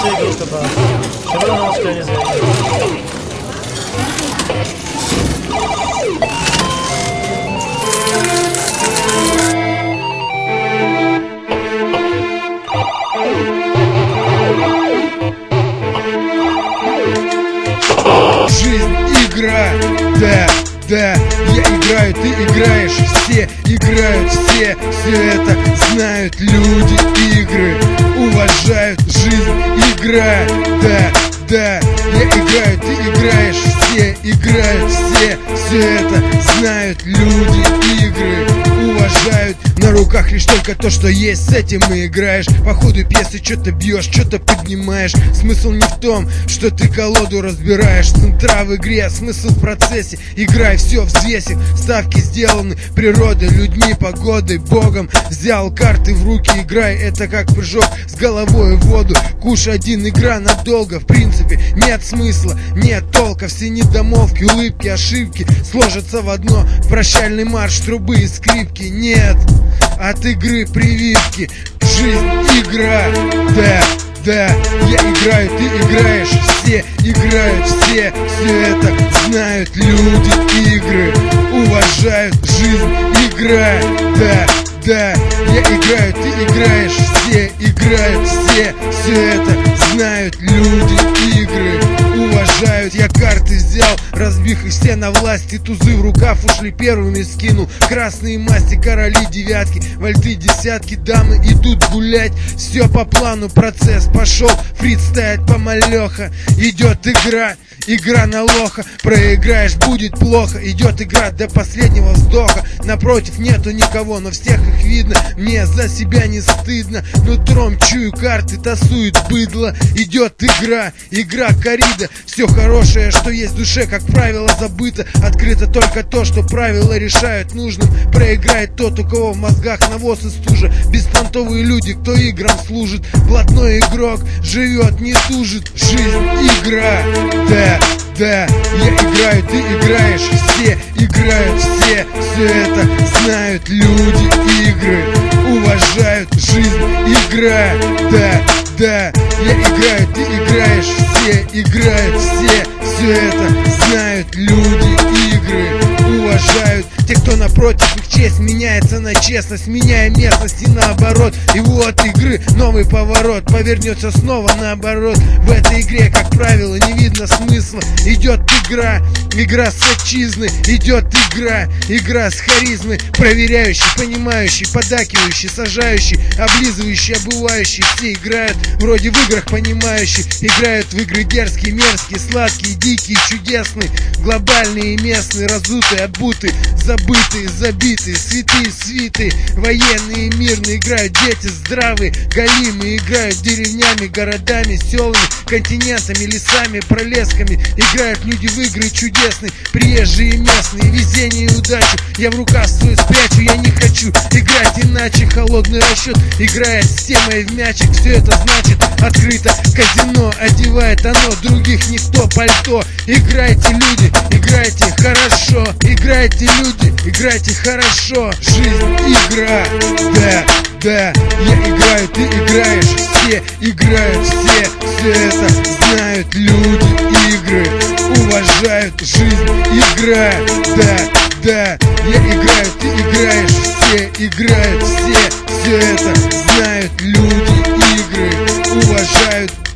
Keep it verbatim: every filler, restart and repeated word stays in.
все игры уступают. Чего на что я не знаю. Жизнь игра, да, да, я играю, ты играешь, все играют, все, все это знают люди игры, уважают жизнь игра, да, да, я играю, ты играешь, все играют, все, все это знают люди игры, уважают. На руках лишь только то, что есть, с этим и играешь. По ходу пьесы что-то бьешь, что-то поднимаешь. Смысл не в том, что ты колоду разбираешь. Центра в игре, смысл в процессе. Играй, все взвесив, ставки сделаны природой, людьми, погодой, богом. Взял карты в руки, играй, это как прыжок с головой в воду. Куш один, игра надолго, в принципе нет смысла, нет толка. Все недомолвки, улыбки, ошибки сложатся в одно. Прощальный марш, трубы и скрипки. Нет от игры прививки. Жизнь игра, да, да, я играю, ты играешь, все играют, все, все это знают люди игры, уважают жизнь игра, да, да, я играю, ты играешь, все играют, все, все это знают люди игры, уважают. Я карты взял, разбив их все на власти, тузы в рукав ушли первыми скинул, красные масти, короли девятки, вальты десятки, дамы идут гулять, все по плану, процесс пошел, фристайл помалеха, идет игра, игра на лоха, проиграешь будет плохо, идет игра до последнего вздоха, напротив нету никого, но всех их видно, мне за себя не стыдно, нутром чую карты, тасует быдло, идет игра, игра коррида, все хорошее, что есть в душе, как правило, забыто, открыто только то, что правила решают нужным, проиграет тот, у кого в мозгах навоз и стужа, беспонтовые люди, кто играм служит, блатной игрок живет, не тужит, жизнь игра, да, да, я играю, ты играешь, все играют, все, все это знают люди игры, уважают жизнь игра, да, да, я играю, ты играешь, все играют, все, все это знают люди игры, уважают. Те, кто напротив, их честь меняется на честность, меняя местность и наоборот. И вот игры новый поворот, повернется снова наоборот. В этой игре, как правило, не видно смысла. Идет игра, игра с отчизны, идет игра, игра с харизмой, проверяющий, понимающий, подакивающий, сажающий, облизывающий, обувающий. Все играют, вроде в играх понимающие, играют в игры дерзкие, мерзкие, сладкие, дикие, чудесные, глобальные и местные, раздутые, обутые, забытые, забитые, святые, свиты, военные, мирные, играют дети здравые, галимые, играют деревнями, городами, селами, континентами, лесами, пролесками, играют люди в игры чудесные, приезжие, местные, везение и удачу я в рукав свою спрячу, я не хочу играть иначе, холодный расчет, играет с темой в мячик, все это значит открыто, казино, одевает оно, других никто, пальто, играйте, люди, играйте хорошо, играйте, люди, играйте хорошо, жизнь игра, да, да, я играю, ты играешь, все играют, все, все это знают люди игры, уважают жизнь игра, да, да, я играю, ты играешь, все играют, все, все это знают люди игры, уважают